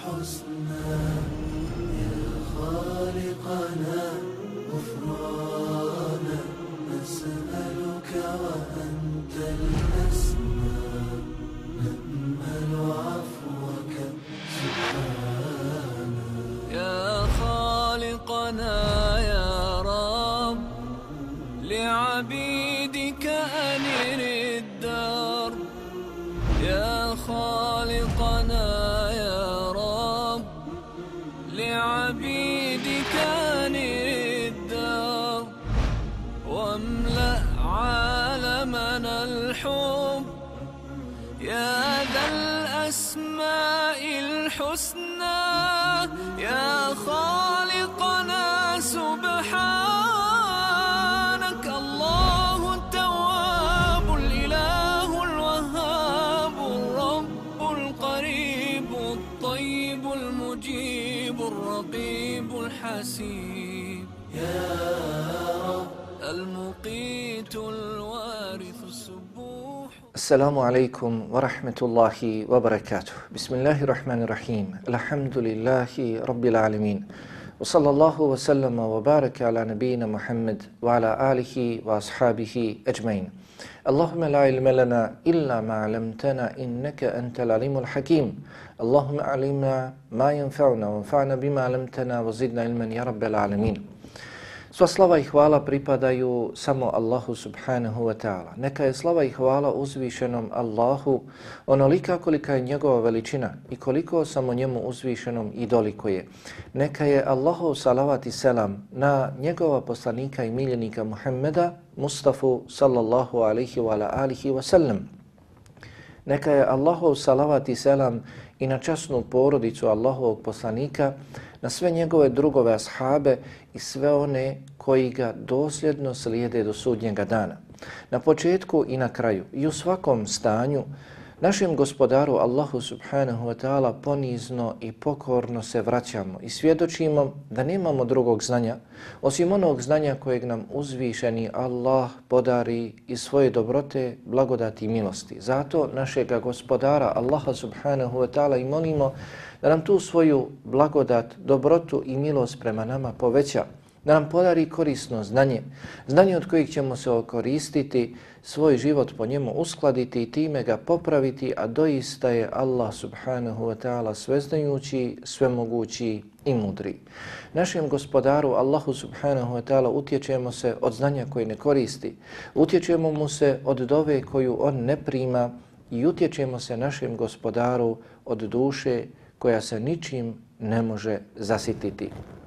الحسنى يا خالقنا غفرانا نسألك وأنت الأسمى نأمل عفوك سبحانا يا خالقنا يا رب لعبيدك أنر الدار يا خالقنا يا رب لعبيدك أنر الدار واملأ عالمنا الحب يا ذا الأسماء الحسنى يا خالقنا سبحانك الله التواب الإله الوهاب الرب القريب الطيب المجيب الرقيب الحسيب يا رب المقيت الوارث السبوح. السلام عليكم ورحمة الله وبركاته. بسم الله الرحمن الرحيم. الحمد لله رب العالمين. وصلى الله وسلم وبارك على نبينا محمد وعلى آله وأصحابه أجمعين. اللهم لا علم لنا إلا ما علمتنا إنك أنت العليم الحكيم. اللهم علمنا ما ينفعنا وانفعنا بما علمتنا وزدنا علما يا رب العالمين. Sva slava i hvala pripadaju samo Allahu subhanahu wa ta'ala. Neka je slava i hvala uzvišenom Allahu onolika kolika je njegova veličina i koliko samo njemu uzvišenom i dolikuje. Neka je Allahu salavat i selam na njegova poslanika i miljenika Muhammeda Mustafa sallallahu alaihi wa alihi wa sallam. Neka je Allahu salavat i selam i na časnu porodicu Allahovog poslanika, na sve njegove drugove ashabe i sve one koji ga dosljedno slijede do sudnjega dana. Na početku i na kraju i u svakom stanju našem gospodaru Allahu subhanahu wa ta'ala ponizno i pokorno se vraćamo i svjedočimo da nemamo drugog znanja osim onog znanja kojeg nam uzvišeni Allah podari iz svoje dobrote, blagodati i milosti. Zato našega gospodara Allaha subhanahu wa ta'ala i molimo da nam tu svoju blagodat, dobrotu i milost prema nama poveća, da nam podari korisno znanje, znanje od kojeg ćemo se okoristiti, svoj život po njemu uskladiti i time ga popraviti, a doista je Allah subhanahu wa ta'ala sveznajući, svemogući i mudri. Našem gospodaru Allahu subhanahu wa ta'ala utječemo se od znanja koje ne koristi, utječemo mu se od dove koju on ne prima i utječemo se našem gospodaru od duše koja se ničim ne može zasititi.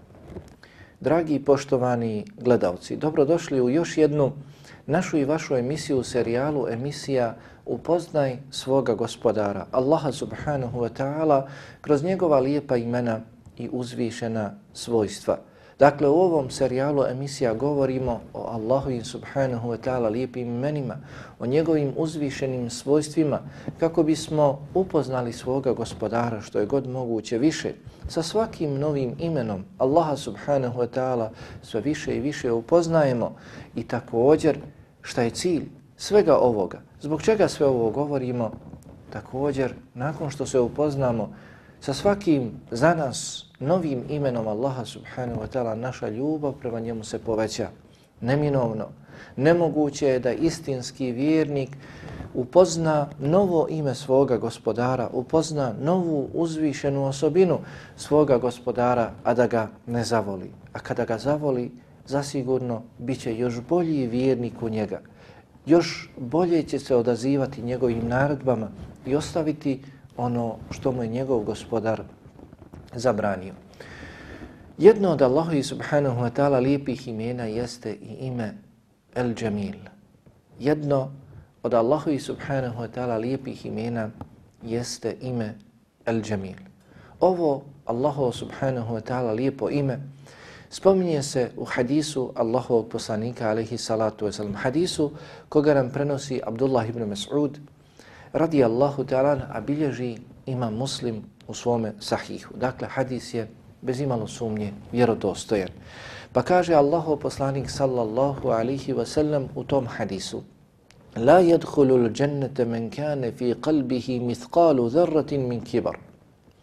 Dragi i poštovani gledalci, dobrodošli u još jednu našu i vašu emisiju, serijalu emisija Upoznaj svoga gospodara, Allaha subhanahu wa ta'ala, kroz njegova lijepa imena i uzvišena svojstva. Dakle, u ovom serijalu emisija govorimo o Allahu subhanahu wa ta'ala lijepim imenima, o njegovim uzvišenim svojstvima, kako bismo upoznali svoga gospodara što je god moguće više. Sa svakim novim imenom Allaha subhanahu wa ta'ala sve više i više upoznajemo i također šta je cilj svega ovoga. Zbog čega sve ovo govorimo? Također, nakon što se upoznamo sa svakim za nas novim imenom Allaha subhanahu wa ta'ala, naša ljubav prema njemu se poveća. Neminovno, nemoguće je da istinski vjernik upozna novo ime svoga gospodara, upozna novu uzvišenu osobinu svoga gospodara, a da ga ne zavoli. A kada ga zavoli, zasigurno bit će još bolji vjernik u njega. Još bolje će se odazivati njegovim naredbama i ostaviti ono što mu je njegov gospodar zabranio. Jedno od Allahovi subhanahu wa ta'ala lijepih imena jeste i ime El Džemil. Jedno od Allahovi subhanahu wa ta'ala lijepih imena jeste ime El Džemil. Ovo Allahov subhanahu wa ta'ala lijepo ime spominje se u hadisu Allahovog poslanika alaihi salatu wasalam. Hadisu koga nam prenosi Abdullah ibn Mas'ud radijallahu ta'ala, a bilježi Imam Muslim u svome sahihu. Dakle, hadis je bez imalo sumnje vjerodostojan. Pa kaže Allahov poslanik sallallahu alaihi wasallam u tom hadisu: La yadkhulul jannata man kana fi qalbihi mithqalu dharratin min kibar.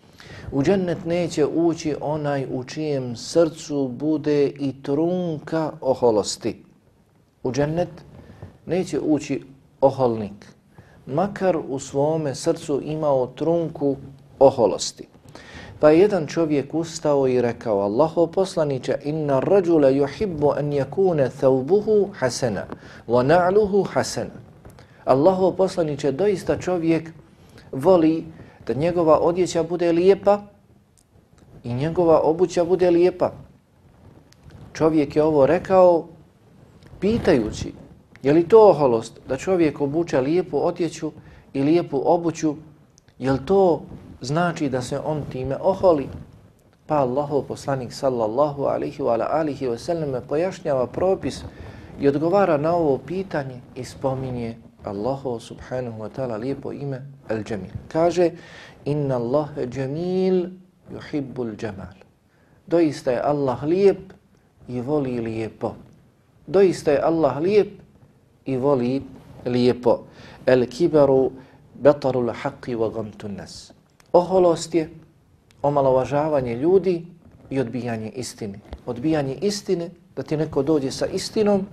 U džennet neće ući onaj u čijem srcu bude i trunka oholosti. U džennet neće ući oholnik, makar u svome srcu imao trunku oholosti. Pa je jedan čovjek ustao i rekao: Allahov poslaniče, inna rajula yuhibbu an yakuna thawbuhu hasana wa na'luhu hasana. Allahov poslaniče, doista čovjek voli da njegova odjeća bude lijepa i njegova obuća bude lijepa. Čovjek je ovo rekao pitajući: je li to oholost da čovjek obuče lijepu odjeću i lijepu obuću? Je li to znači da se on time oholi? Pa Allahov poslanik sallallahu alaihi wa alihi wa sallam pojašnjava propis i odgovara na ovo pitanje i spominje Allahov subhanahu wa ta'ala lijepo ime Al-Jamil. Kaže: inna Allahe jamil yuhibbul jamal. Doista je Allah lijep i voli lijepo. Doista je Allah lijep i voli lijepo. El kibaru batarul haqqi wa gamtun nas. Oholost je omalovažavanje ljudi i odbijanje istine. Odbijanje istine, da ti neko dođe sa istinom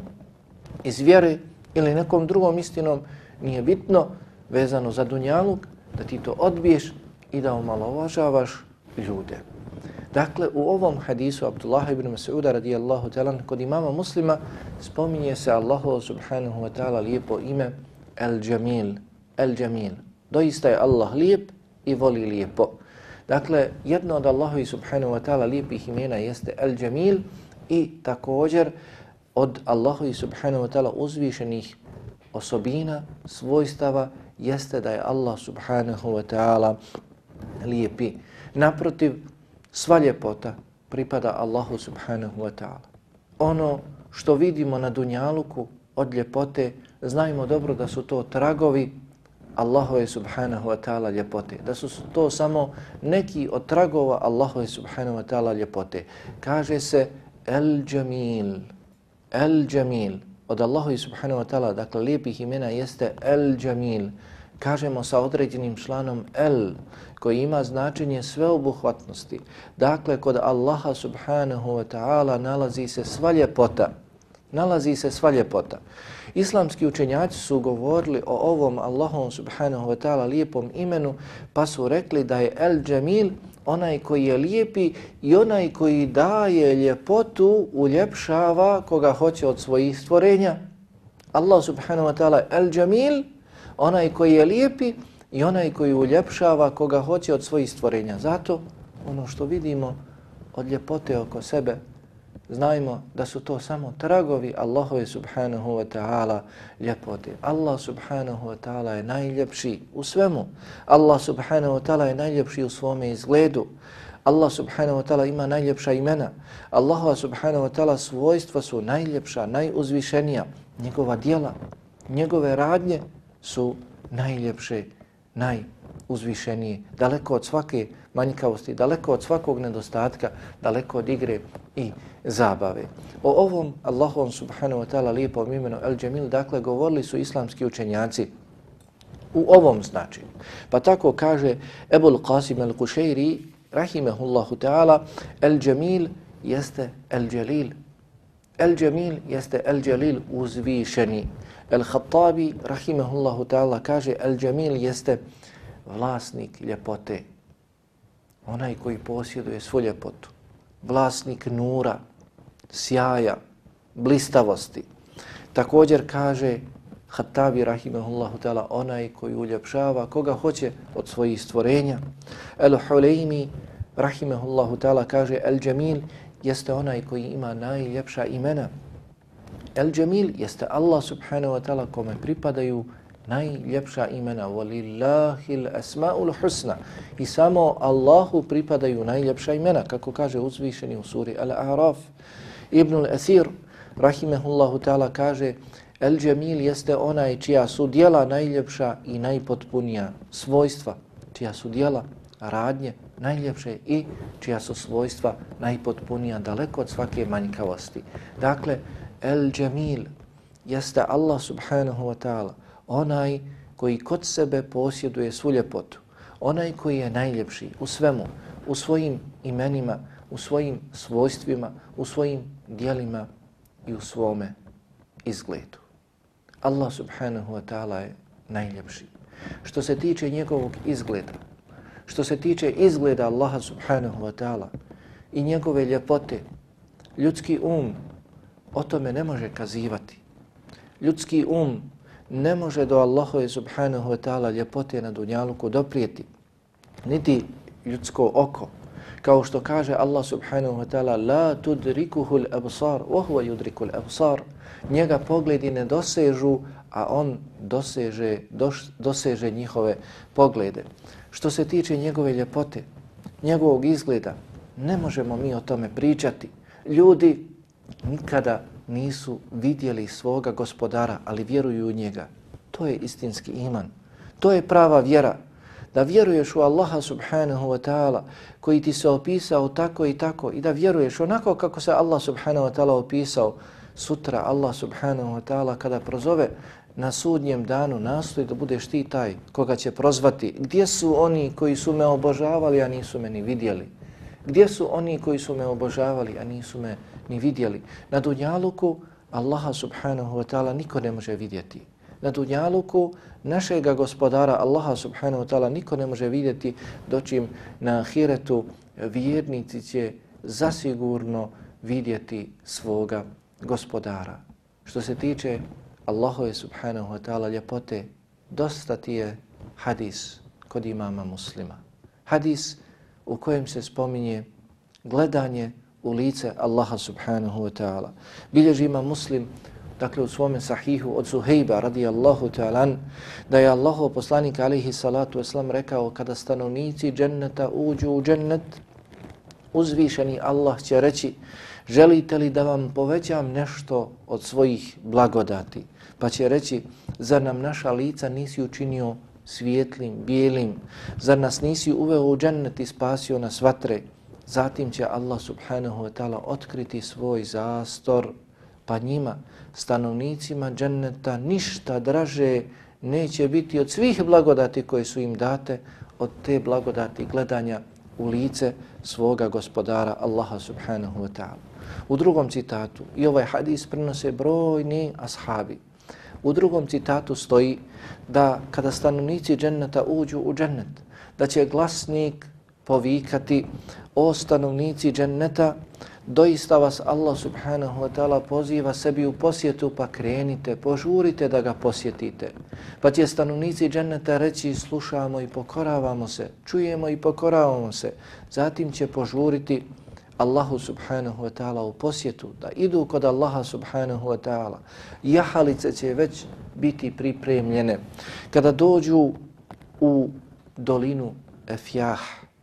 iz vjere ili nekom drugom istinom, nije bitno, vezano za dunjaluk, da ti to odbiješ i da omalovažavaš ljude. Dakle, u ovom hadisu Abdullah ibn Mas'uda radijallahu ta'ala kod imama Muslima spominje se Allahu subhanahu wa ta'ala lijepo ime Al-Jamil. Al-Jamil. Doista je Allah lijep i voli lijepo. Dakle, jedno od Allahovi subhanahu wa ta'ala lijepih imena jeste Al-Jamil i također od Allahovi subhanahu wa ta'ala uzvišenih osobina, svojstava jeste da je Allah subhanahu wa ta'ala lijepi. Naprotiv, sva ljepota pripada Allahu subhanahu wa ta'ala. Ono što vidimo na dunjaluku od ljepote, znajmo dobro da su to tragovi Allahove subhanahu wa ta'ala ljepote. Da su to samo neki od tragova Allahove subhanahu wa ta'ala ljepote. Kaže se El-Jamil. El-Jamil. Od Allahove subhanahu wa ta'ala, dakle, lijepih imena jeste El-Jamil. Kažemo sa određenim članom El, koji ima značenje sveobuhvatnosti. Dakle, kod Allaha subhanahu wa ta'ala nalazi se sva ljepota. Nalazi se sva ljepota. Islamski učenjaci su govorili o ovom Allahom subhanahu wa ta'ala lijepom imenu, pa su rekli da je El-Jamil onaj koji je lijepi i onaj koji daje ljepotu, uljepšava koga hoće od svojih stvorenja. Allah subhanahu wa ta'ala El-Jamil, onaj koji je lijepi i onaj koji uljepšava koga hoće od svojih stvorenja. Zato ono što vidimo od ljepote oko sebe, znajmo da su to samo tragovi Allahove subhanahu wa ta'ala ljepote. Allah subhanahu wa ta'ala je najljepši u svemu. Allah subhanahu wa ta'ala je najljepši u svome izgledu. Allah subhanahu wa ta'ala ima najljepša imena. Allahova subhanahu wa ta'ala svojstva su najljepša, najuzvišenija. Njegova djela, njegove radnje su najljepše, najuzvišenije. Daleko od svake manjkavosti, daleko od svakog nedostatka, daleko od igre i zabave. O ovom Allahom subhanahu wa ta'ala lijepom imenu El-Jamil, dakle, govorili su islamski učenjaci u ovom značaju. Pa tako kaže Ebul Qasim al-Qushayri, rahimehullahu ta'ala, El-Jamil jeste El-Jalil. El-Jamil jeste El-Jalil uzvišeni. El-Khattabi, rahimehullahu ta'ala, kaže El-Jamil jeste vlasnik ljepote. Onaj koji posjeduje svu ljepotu. Vlasnik nura, sjaja, blistavosti. Također kaže Khattabi, rahimehullahu ta'ala, onaj koji uljepšava koga hoće od svojih stvorenja. El-Hulejmi, rahimehullahu ta'ala, kaže El-Jamil jeste onaj koji ima najljepša imena. El-Jamil jeste Allah subhanahu wa ta'ala kome pripadaju najljepša imena. Walillahil asma'ul husna. I samo Allahu pripadaju najljepša imena, kako kaže uzvišeni u suri Al-A'raf. Ibnul Asir, rahimehullahu ta'ala, kaže El-Jamil jeste onaj čija su djela najljepša i najpotpunija svojstva, čija su djela, radnje najljepše i čija su svojstva najpotpunija, daleko od svake manjkavosti. Dakle, El-Jamil jeste Allah subhanahu wa ta'ala, onaj koji kod sebe posjeduje svu ljepotu, onaj koji je najljepši u svemu, u svojim imenima, u svojim svojstvima, u svojim dijelima i u svome izgledu. Allah subhanahu wa ta'ala je najljepši. Što se tiče njegovog izgleda, što se tiče izgleda Allaha subhanahu wa ta'ala i njegove ljepote, ljudski o tome ne može kazivati. Ljudski ne može do Allahove subhanahu wa ta'ala ljepote na dunjaluku doprijeti, niti ljudsko oko. Kao što kaže Allah subhanahu wa ta'ala la tudrikuhul absar, wa huwa yudrikul absar. Njega pogledi ne dosežu, a on doseže njihove poglede. Što se tiče njegove ljepote, njegovog izgleda, ne možemo mi o tome pričati. Ljudi nikada nisu vidjeli svoga gospodara, ali vjeruju u njega. To je istinski iman. To je prava vjera. Da vjeruješ u Allaha subhanahu wa ta'ala koji ti se opisao tako i tako i da vjeruješ onako kako se Allah subhanahu wa ta'ala opisao. Sutra Allah subhanahu wa ta'ala kada prozove na sudnjem danu, nastoji da budeš ti taj koga će prozvati. Gdje su oni koji su me obožavali, a nisu me ni vidjeli? Gdje su oni koji su me obožavali, a nisu me ni vidjeli? Na dunjaluku Allaha subhanahu wa ta'ala niko ne može vidjeti. Na dunjaluku našega gospodara Allaha subhanahu wa ta'ala niko ne može vidjeti, dočim na ahiretu vjernici će zasigurno vidjeti svoga gospodara. Što se tiče Allahove subhanahu wa ta'ala ljepote, dosta ti je hadis kod imama Muslima. Hadis u kojem se spominje gledanje u lice Allaha subhanahu wa ta'ala. Bilježi imam Muslim, dakle u svome sahihu od Suhejba radijallahu ta'ala, da je Allahov poslanik alaihi salatu wasalam rekao kada stanovnici dženneta uđu u džennet, uzvišeni Allah će reći želite li da vam povećam nešto od svojih blagodati? Pa će reći, zar nam naša lica nisi učinio svijetlim, bijelim? Zar nas nisi uveo u džennet i spasio nas vatre? Zatim će Allah subhanahu wa ta'ala otkriti svoj zastor, pa njima, stanovnicima dženneta, ništa draže neće biti od svih blagodati koje su im date, od te blagodati gledanja u lice svoga gospodara Allaha subhanahu wa ta'ala. U drugom citatu, i ovaj hadis prenose brojni ashabi, u drugom citatu stoji da kada stanovnici dženneta uđu u džennet, da će glasnik povikati o stanovnici dženneta, doista vas Allah subhanahu wa ta'ala poziva sebi u posjetu, pa krenite, požurite da ga posjetite. Pa će stanovnici dženneta reći slušamo i pokoravamo se, čujemo i pokoravamo se. Zatim će požuriti Allahu subhanahu wa ta'ala u posjetu, da idu kod Allaha subhanahu wa ta'ala. Jahalice će već biti pripremljene. Kada dođu u dolinu Efjah,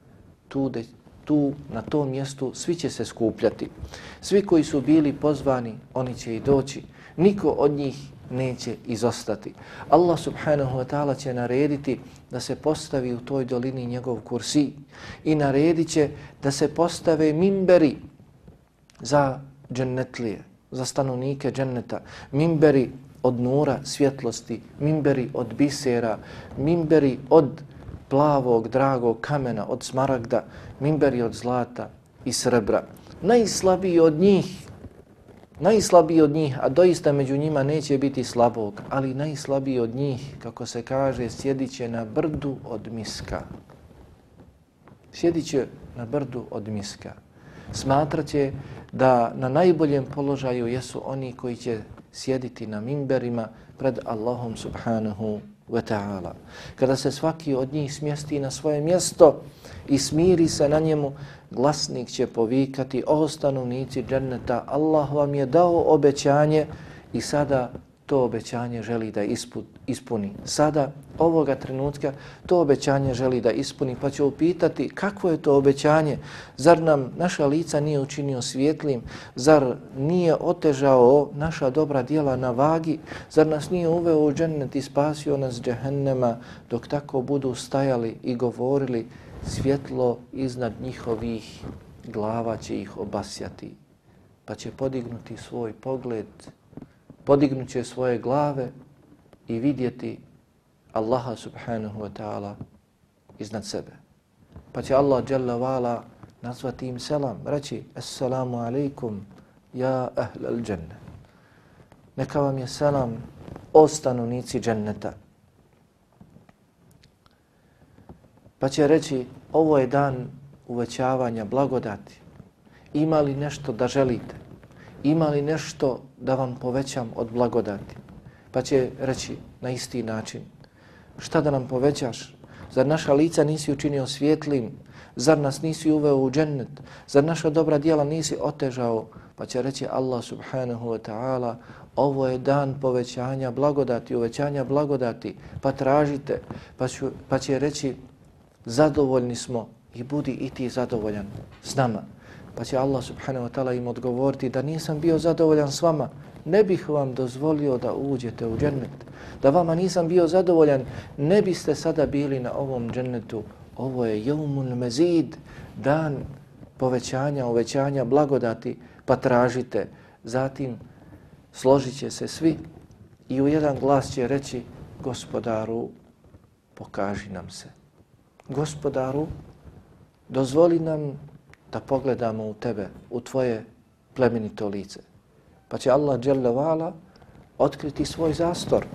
tu na tom mjestu svi će se skupljati. Svi koji su bili pozvani, oni će i doći. Niko od njih neće izostati. Allah subhanahu wa ta'ala će narediti da se postavi u toj dolini njegov kursi i naredit će da se postave mimberi za džennetlije, za stanovnike dženneta, mimberi od nura, svjetlosti, mimberi od bisera, mimberi od plavog, dragog kamena, od smaragda, mimberi od zlata i srebra. Najslabiji od njih, a doista među njima neće biti slabog, ali najslabiji od njih, kako se kaže, sjedit će na brdu od miska. Sjedit će na brdu od miska. Smatraće da na najboljem položaju jesu oni koji će sjediti na mimberima pred Allahom subhanahu wa ta'ala. Kada se svaki od njih smjesti na svoje mjesto i smiri se na njemu, glasnik će povikati o stanovnici dženneta, Allah vam je dao obećanje i sada to obećanje želi da ispuni. Sada, ovoga trenutka, to obećanje želi da ispuni, pa će upitati kakvo je to obećanje, zar nam naša lica nije učinio svjetlim, zar nije otežao naša dobra djela na vagi, zar nas nije uveo u džennet i spasio nas džehennema, dok tako budu stajali i govorili, svjetlo iznad njihovih glava će ih obasjati, pa će podignuti svoj pogled, podignut će svoje glave i vidjeti Allaha subhanahu wa ta'ala iznad sebe. Pa će Allah dželle vala nazvati im selam, reći assalamu alaikum ja ahlal dženne. Neka vam je selam o stanovnici dženneta. Pa će reći ovo je dan uvećavanja blagodati. Ima li nešto da želite? Ima li nešto da vam povećam od blagodati? Pa će reći na isti način. Šta da nam povećaš? Zar naša lica nisi učinio svjetlim? Zar nas nisi uveo u džennet? Zar naša dobra djela nisi otežao? Pa će reći Allah subhanahu wa ta'ala, ovo je dan povećanja blagodati, uvećanja blagodati, pa tražite. Pa će reći zadovoljni smo i budi i ti zadovoljan s nama. Pa će Allah subhanahu wa ta'ala im odgovoriti da nisam bio zadovoljan s vama, ne bih vam dozvolio da uđete u džennet. Da vama nisam bio zadovoljan, ne biste sada bili na ovom džennetu. Ovo je jeumul mezid, dan povećanja, uvećanja blagodati, pa tražite. Zatim složit će se svi i u jedan glas će reći Gospodaru, pokaži nam se. Gospodaru, dozvoli nam da pogledamo u tebe, u tvoje plemenito lice. Pa će Allah dželle vala otkriti svoj zastor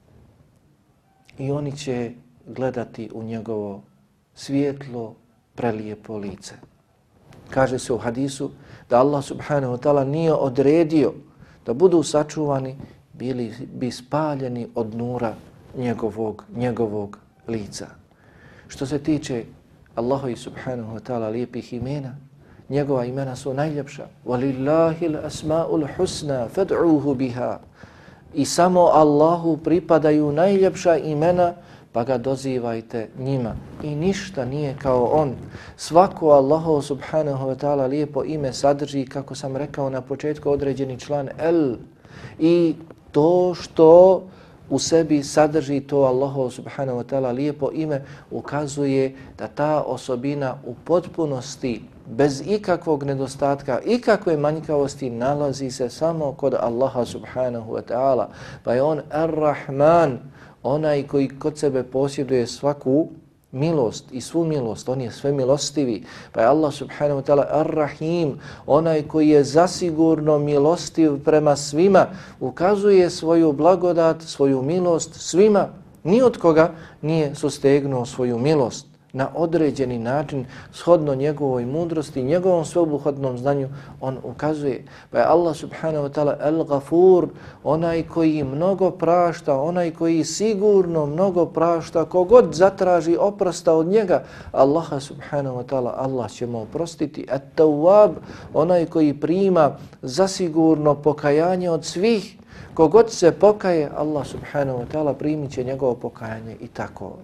i oni će gledati u njegovo svijetlo, prelijepo lice. Kaže se u hadisu da Allah subhanahu wa ta'ala nije odredio da budu sačuvani, bili bi spaljeni od nura njegovog lica. Što se tiče Allahovi subhanahu wa ta'ala lijepih imena, njegova imena su najljepša. Walillahil asma'ul husna fad'uhu biha. I samo Allahu pripadaju najljepša imena, pa ga dozivajte njima. I ništa nije kao on. Svako Allahu subhanahu wa ta'ala lijepo ime sadrži, kako sam rekao na početku, određeni član el. I to što u sebi sadrži to Allahu subhanahu wa ta'ala lijepo ime ukazuje da ta osobina u potpunosti, bez ikakvog nedostatka, ikakve manjkavosti nalazi se samo kod Allaha subhanahu wa ta'ala. Pa je on Ar-Rahman, onaj koji kod sebe posjeduje svaku milost i svu milost, on je sve milostivi. Pa je Allah subhanahu wa ta'ala Ar-Rahim, onaj koji je zasigurno milostiv prema svima, ukazuje svoju blagodat, svoju milost svima. Ni od koga nije sustegnuo svoju milost. Na određeni način, shodno njegovoj mudrosti, njegovom sveobuhvatnom znanju, on ukazuje. Pa je Allah subhanahu wa ta'ala El-Gafur, onaj koji mnogo prašta, onaj koji sigurno mnogo prašta, kogod zatraži oprosta od njega, Allaha subhanahu wa ta'ala, Allah će mu oprostiti. At-Tawwab, onaj koji prima zasigurno pokajanje od svih, kogod se pokaje, Allah subhanahu wa ta'ala primit će njegovo pokajanje i tako.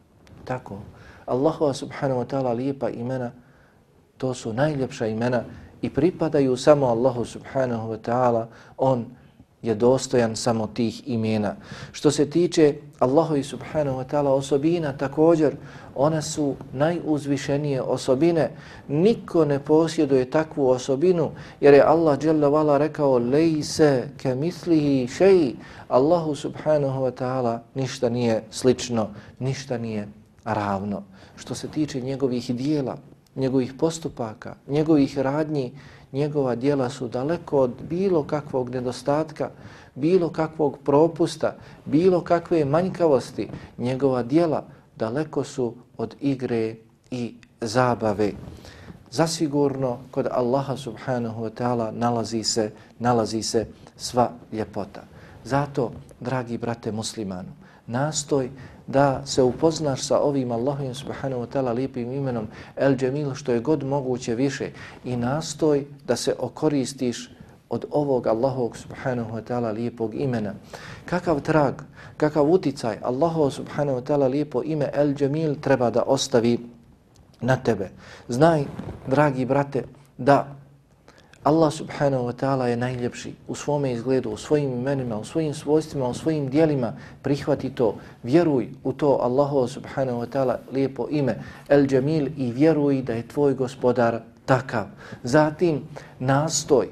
Allahova subhanahu wa ta'ala lijepa imena, to su najljepša imena i pripadaju samo Allahu subhanahu wa ta'ala, on je dostojan samo tih imena. Što se tiče Allahovi subhanahu wa ta'ala osobina, također one su najuzvišenije osobine. Niko ne posjeduje takvu osobinu, jer je Allah dželle vala rekao lejse kemislihi šeji. Allahu subhanahu wa ta'ala ništa nije slično, ništa nije ravno. Što se tiče njegovih dijela, njegovih postupaka, njegovih radnji, njegova dijela su daleko od bilo kakvog nedostatka, bilo kakvog propusta, bilo kakve manjkavosti. Njegova dijela daleko su od igre i zabave. Zasigurno kod Allaha subhanahu wa ta'ala nalazi se sva ljepota. Zato, dragi brate muslimanu, nastoj da se upoznaš sa ovim Allahovim subhanahu wa ta'ala lijepim imenom El Džemil što je god moguće više i nastoj da se okoristiš od ovog Allahovog subhanahu wa ta'ala lijepog imena. Kakav trag, kakav uticaj Allahov subhanahu wa ta'ala lijepo ime El Džemil treba da ostavi na tebe. Znaj, dragi brate, da Allah subhanahu wa ta'ala je najljepši u svome izgledu, u svojim imenima, u svojim svojstvima, u svojim dijelima. Prihvati to, vjeruj u to Allahu subhanahu wa ta'ala lijepo ime El Džemil i vjeruj da je tvoj gospodar takav. Zatim nastoj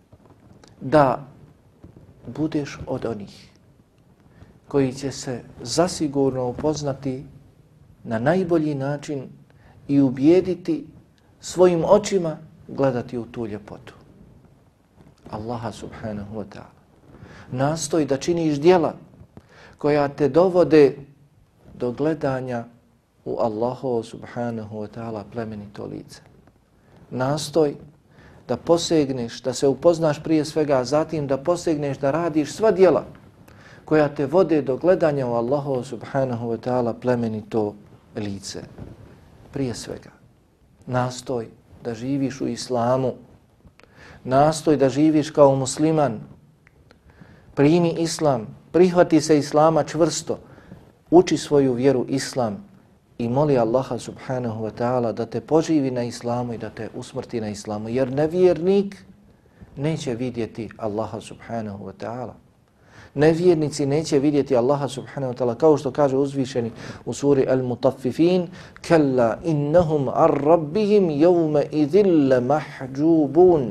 da budeš od onih koji će se zasigurno upoznati na najbolji način i ubijediti svojim očima gledati u tu ljepotu Allaha subhanahu wa ta'ala. Nastoj da činiš djela koja te dovode do gledanja u Allahovo subhanahu wa ta'ala plemenito lice. Nastoj da posegneš, da se upoznaš prije svega, a zatim da posegneš da radiš sva djela koja te vode do gledanja u Allahovo subhanahu wa ta'ala plemenito lice. Prije svega, nastoj da živiš u islamu, nastoj da živiš kao musliman, primi islam, prihvati se islama čvrsto, uči svoju vjeru islam i moli Allaha subhanahu wa ta'ala da te poživi na islamu i da te usmrti na islamu, jer nevjernik neće vidjeti Allaha subhanahu wa ta'ala. Nevjernici neće vidjeti Allaha subhanahu wa ta'ala, kao što kaže uzvišeni u suri Al-Mutaffifin: "Kalla innahum ar rabbihim yawma idhil mahjubun."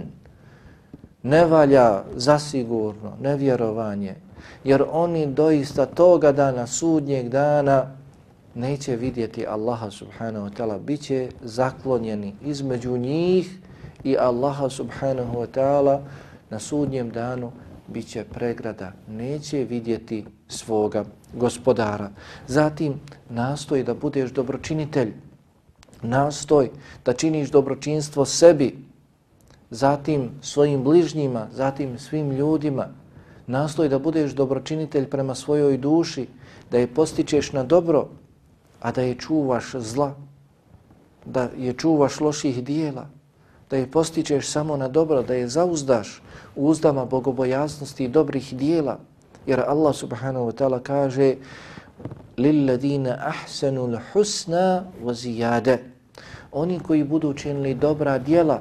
Ne valja zasigurno nevjerovanje, jer oni doista toga dana, sudnjeg dana, neće vidjeti Allaha subhanahu wa ta'ala, bit će zaklonjeni između njih i Allaha subhanahu wa ta'ala. Na sudnjem danu bit će pregrada, neće vidjeti svoga gospodara. Zatim nastoj da budeš dobročinitelj, nastoj da činiš dobročinstvo sebi, zatim svojim bližnjima, zatim svim ljudima. Nastoj da budeš dobročinitelj prema svojoj duši, da je postičeš na dobro, a da je čuvaš zla, da je čuvaš loših dijela, da je postičeš samo na dobro, da je zauzdaš u uzdama bogobojaznosti i dobrih dijela. Jer Allah subhanahu wa ta'ala kaže: "Lilladina ahsanu l-husna wa ziyade." Oni koji budu učinili dobra dijela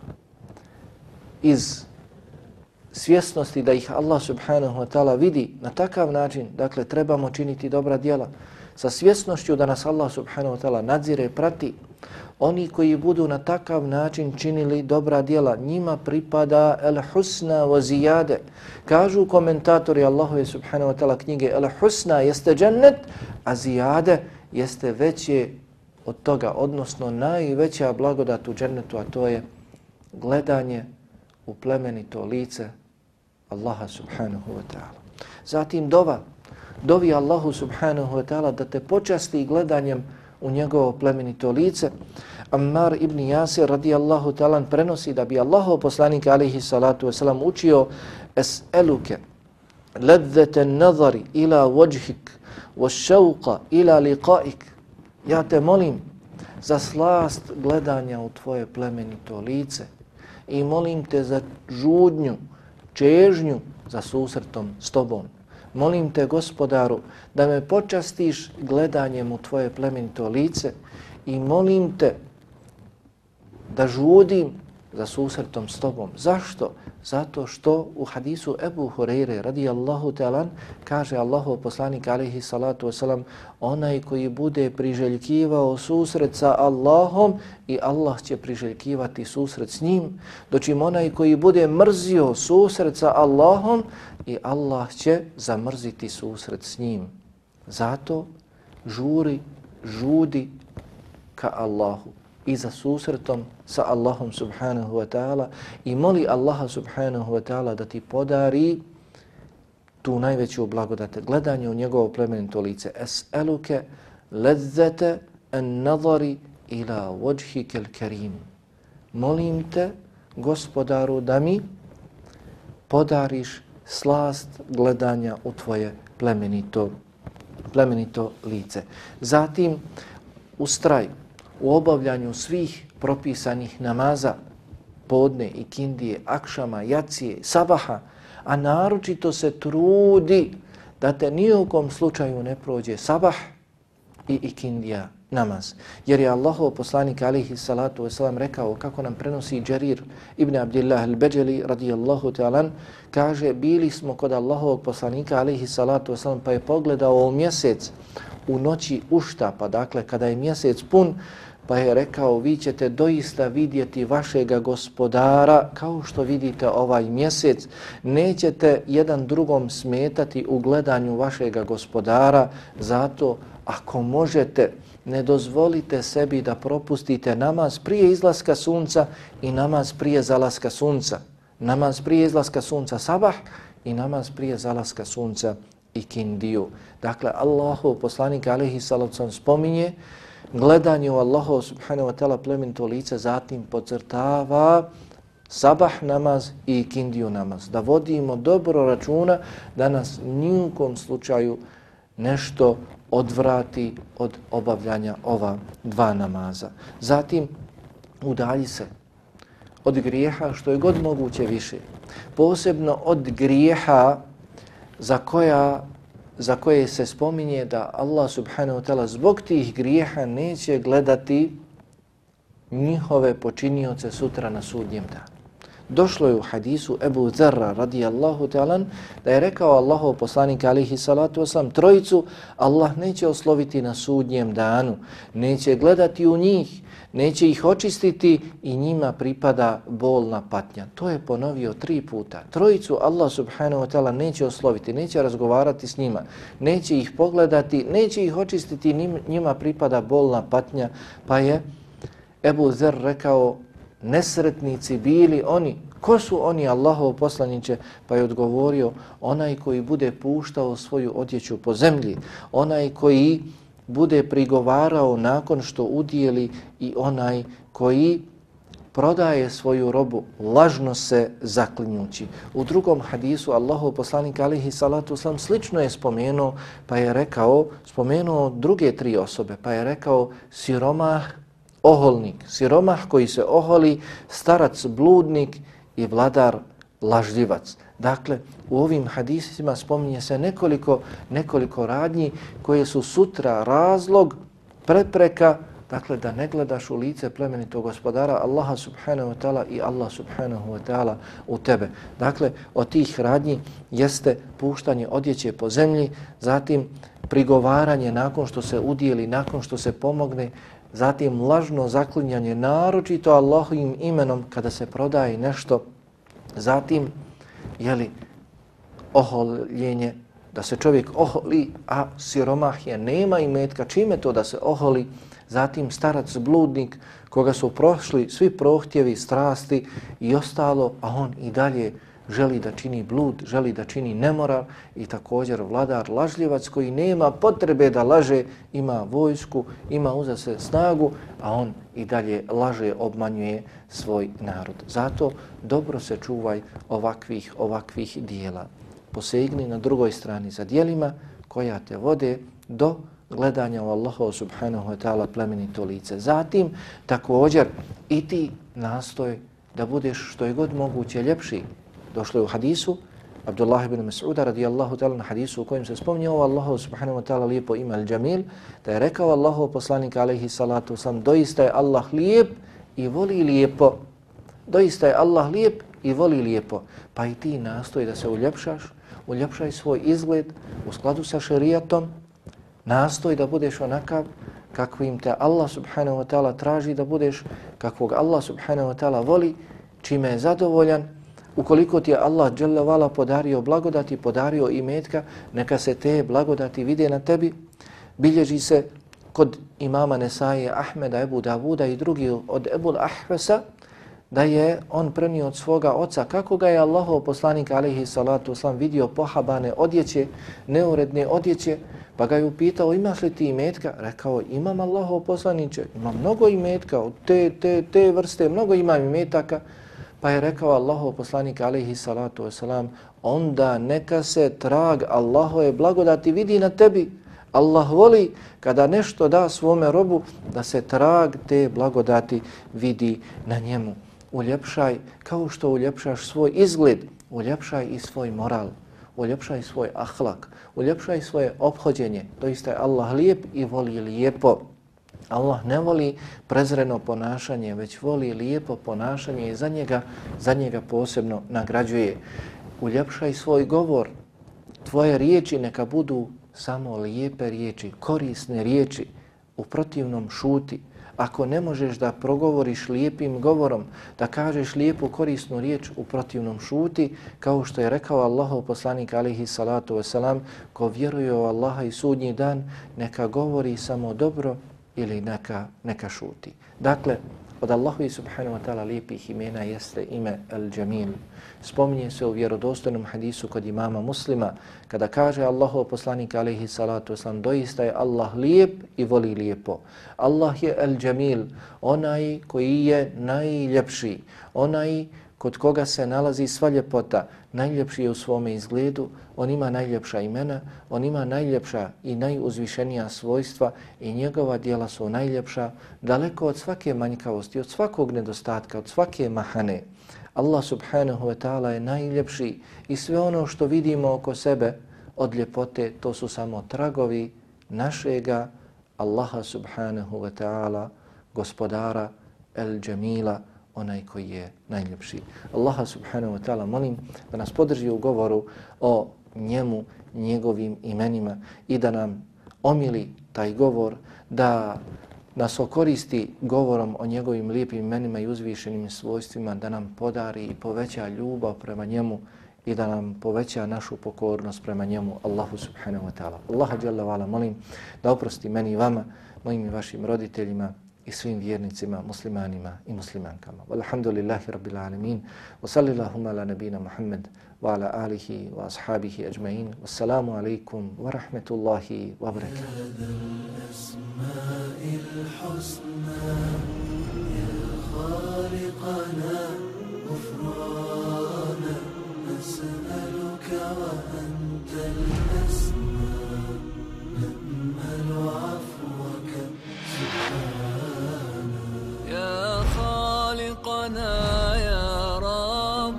iz svjesnosti da ih Allah subhanahu wa ta'ala vidi na takav način, dakle trebamo činiti dobra djela sa svjesnošću da nas Allah subhanahu wa ta'ala nadzire, prati. Oni koji budu na takav način činili dobra djela, njima pripada el-husna wa ziyade. Kažu komentatori Allahove subhanahu wa ta'ala knjige: el-husna jeste džennet, a ziyade jeste veće od toga, odnosno najveća blagodat u džennetu, a to je gledanje u plemenito lice Allaha subhanahu wa ta'ala. Zatim dovi Allahu subhanahu wa ta'ala da te počasti gledanjem u njegovo plemenito lice. Ammar ibn Jasir radijallahu ta'ala prenosi da bi Allahov poslanik alaihi salatu wasalam učio: "Es'eluke ladzete nazari ila wajhik wa šauqa ila liqaik." Ja te molim za slast gledanja u tvoje plemenito lice i molim te za žudnju, čežnju za susretom s tobom. Molim te, gospodaru, da me počastiš gledanjem u tvoje plemenito lice i molim te da žudim za susretom s tobom. Zašto? Zato što u hadisu Ebu Hureyre radijallahu ta'ala kaže Allahov poslanik alaihi salatu wasalam: onaj koji bude priželjkivao susret sa Allahom, i Allah će priželjkivati susret s njim, dočim onaj koji bude mrzio susret sa Allahom, i Allah će zamrziti susret s njim. Zato žudi ka Allahu i za susretom sa Allahom subhanahu wa ta'ala i moli Allaha subhanahu wa ta'ala da ti podari tu najveću blagodat, gledanje u njegovo plemenito lice. Es'eluke ledzete en nazari ila wajhike l-karim. Molim te, gospodaru, da mi podariš slast gledanja u tvoje plemenito lice. Zatim ustraj u obavljanju svih propisanih namaza, podne, ikindije, akšama, jacije, sabaha, a naročito se trudi da te nijekom slučaju ne prođe sabah i ikindija namaz. Jer je Allahov poslanik alaihi salatu wasalam rekao, kako nam prenosi Džerir ibn Abdillah al-Bajali radijallahu ta'ala, kaže: bili smo kod Allahovog poslanika alaihi salatu wasalam, pa je pogledao mjesec u noći uštapa, dakle kada je mjesec pun, pa je rekao: vi ćete doista vidjeti vašega gospodara kao što vidite ovaj mjesec, nećete jedan drugom smetati u gledanju vašega gospodara, zato ako možete ne dozvolite sebi da propustite namaz prije izlaska sunca i namaz prije zalaska sunca. Namaz prije izlaska sunca sabah i namaz prije zalaska sunca ikindiju. Dakle, Allahov poslanik alejhi salatu vesselam spominje gledanje u Allahov subhanahu wa ta'ala plemenito lice, zatim podcrtava sabah namaz i ikindiju namaz. Da vodimo dobro računa da nas ni u kom slučaju nešto odvrati od obavljanja ova dva namaza. Zatim, udalji se od grijeha što je god moguće više. Posebno od grijeha za koje se spominje da Allah subhanahu wa ta'ala zbog tih grijeha neće gledati njihove počinioce sutra na sudnjem danu. Došlo je u hadisu Ebu Zerra radijallahu ta'ala da je rekao Allahov poslanik alejhi salatu vesselam, trojicu Allah neće osloviti na sudnjem danu, neće gledati u njih, neće ih očistiti i njima pripada bolna patnja. To je ponovio 3 puta. Trojicu Allah subhanahu wa ta'ala neće osloviti, neće razgovarati s njima, neće ih pogledati, neće ih očistiti, njima pripada bolna patnja. Pa je Ebu Zer rekao, nesretnici bili oni. Ko su oni, Allahov poslaniče? Pa je odgovorio, onaj koji bude puštao svoju odjeću po zemlji, onaj koji bude prigovarao nakon što udijeli i onaj koji prodaje svoju robu lažno se zaklinjući. U drugom hadisu Allahov poslanik alejhi salatu vesselam slično je spomenuo, pa je spomenuo druge 3 osobe, pa je rekao siromah, oholnik, siromah koji se oholi, starac bludnik i vladar lažljivac. Dakle, u ovim hadisima spominje se nekoliko radnji koje su sutra razlog, prepreka, dakle da ne gledaš u lice plemenitog gospodara Allaha subhanahu wa ta'ala i Allah subhanahu wa ta'ala u tebe. Dakle, od tih radnji jeste puštanje odjeće po zemlji, zatim prigovaranje nakon što se udijeli, nakon što se pomogne, zatim lažno zaklinjanje, naročito Allahovim imenom kada se prodaje nešto, zatim oholjenje, da se čovjek oholi, a siromah je, nema imetka, čime to da se oholi, zatim starac bludnik koga su prošli svi prohtjevi, strasti i ostalo, a on i dalje želi da čini blud, želi da čini nemoral, i također vladar lažljivac koji nema potrebe da laže, ima vojsku, ima uza se snagu, a on i dalje laže, obmanjuje svoj narod. Zato dobro se čuvaj ovakvih dijela. Posegni na drugoj strani za dijelima koja te vode do gledanja u Allaha subhanahu wa ta'ala plemenito lice. Zatim također i ti nastoj da budeš što je god moguće ljepši. Došlo je u hadisu Abdullah ibn Mas'uda radijallahu ta'ala, na hadisu u kojem se spominje ovo Allahu subhanahu wa ta'ala lijepo ime Al-Jamil, da je rekao Allahov poslanik alejhi salatu vesselam, doista je Allah lijep i voli lijepo. Doista je Allah lijep i voli lijepo. Pa i ti nastoj da se uljepšaj svoj izgled u skladu sa šerijatom, nastoj da budeš onakav kakvim te Allah subhanahu wa ta'ala traži da budeš, kakvog Allah subhanahu wa ta'ala voli, čime je zadovoljan. Ukoliko ti je Allah dželle vala podario blagodati, podario imetka, neka se te blagodati vide na tebi. Bilježi se kod imama Nesaije, Ahmeda, Ebu Davuda i drugi od Ebul Ahvesa da je on prenio od svoga oca kako ga je Allahov poslanik alejhi salatu vesselam vidio pohabane odjeće, neuredne odjeće, pa ga je upitao imaš li ti imetka? Rekao, imam Allahov poslaniče, imam mnogo imetka, od te vrste, mnogo imam imetaka. Pa je rekao Allahov poslanik alejhi salatu vesselam, onda neka se trag Allahove blagodati vidi na tebi. Allah voli kada nešto da svome robu da se trag te blagodati vidi na njemu. Uljepšaj, kao što uljepšaš svoj izgled, uljepšaj i svoj moral, uljepšaj svoj ahlak, uljepšaj svoje ophođenje. Doista je Allah lijep i voli lijepo. Allah ne voli prezreno ponašanje, već voli lijepo ponašanje i za njega posebno nagrađuje. Uljepšaj svoj govor, tvoje riječi neka budu samo lijepe riječi, korisne riječi, u protivnom šuti. Ako ne možeš da progovoriš lijepim govorom, da kažeš lijepu korisnu riječ, u protivnom šuti, kao što je rekao Allahov poslanik alejhi salatu vesselam, ko vjeruje u Allaha i sudnji dan, neka govori samo dobro ili neka šuti. Dakle, od Allahovi subhanahu wa ta'ala lijepih imena jeste ime Al-Jamil. Spominje se u vjerodostojnom hadisu kod imama Muslima kada kaže Allahov poslanik alejhi salatu vesselam, doista je Allah lijep i voli lijepo. Allah je Al-Jamil, onaj koji je najljepši, onaj kod koga se nalazi sva ljepota, najljepši je u svome izgledu, on ima najljepša imena, on ima najljepša i najuzvišenija svojstva i njegova djela su najljepša, daleko od svake manjkavosti, od svakog nedostatka, od svake mahane. Allah subhanahu wa ta'ala je najljepši i sve ono što vidimo oko sebe od ljepote, to su samo tragovi našega Allaha subhanahu wa ta'ala, gospodara El-Jamila, onaj koji je najljepši. Allaha subhanahu wa ta'ala molim da nas podrži u govoru o njemu, njegovim imenima i da nam omili taj govor, da nas okoristi govorom o njegovim lijepim imenima i uzvišenim svojstvima, da nam podari i poveća ljubav prema njemu i da nam poveća našu pokornost prema njemu, Allahu subhanahu wa ta'ala. Allaha dželle ve ala molim da oprosti meni i vama, mojim i vašim roditeljima i svim vjernicima, muslimanima i muslimankama. Walhamdulillahi rabbil alamin. Wa sallallahu ala nabina Muhammad wa ala alihi wa ashabihi ajma'in. Wassalamu alaikum wa rahmetullahi wa barakatuh. يا رب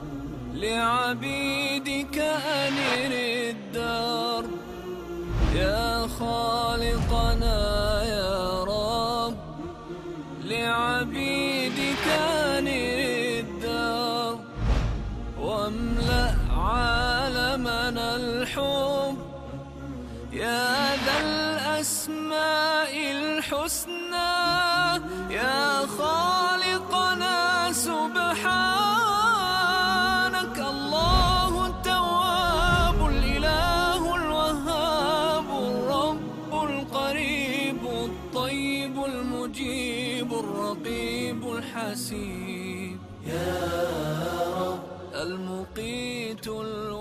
لعبيدك أنر الدرب يا خالقنا يا رب لعبيدك أنر الدرب واملأ عالمنا الحب يا ذا الأسماء الحسنى يا خالقنا سبحانك الله التواب الإله الوهاب الرب القريب الطيب المجيب الرقيب الحسيب يا رب المقيت